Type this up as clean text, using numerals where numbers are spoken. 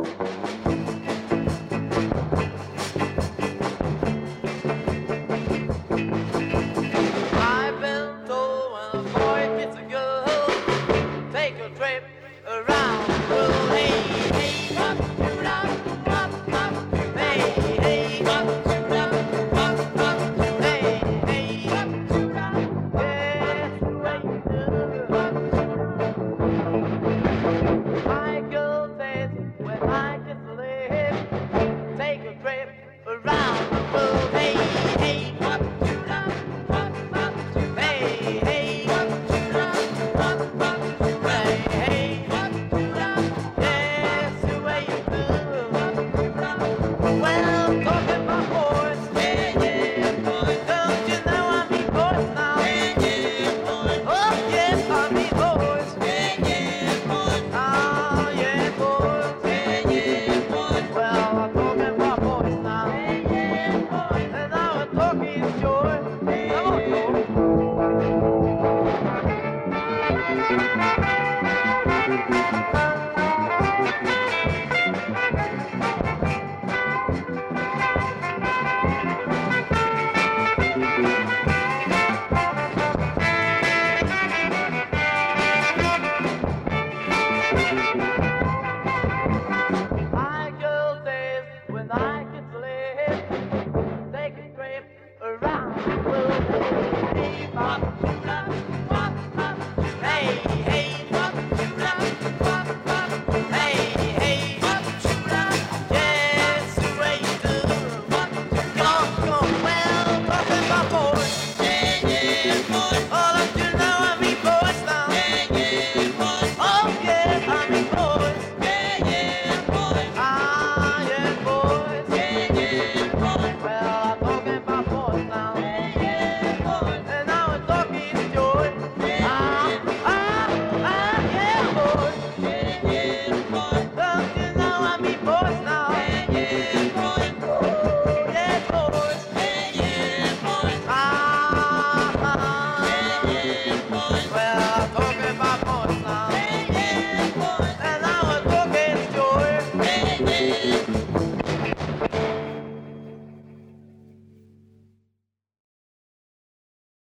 I've been told when a boy gets a girl, take a trip around the world. Hey, hey, up, shoot up, up, hey, hey, up, shoot up, hey, hey, up, shoot up, yes, way to do. My girl says when I kiss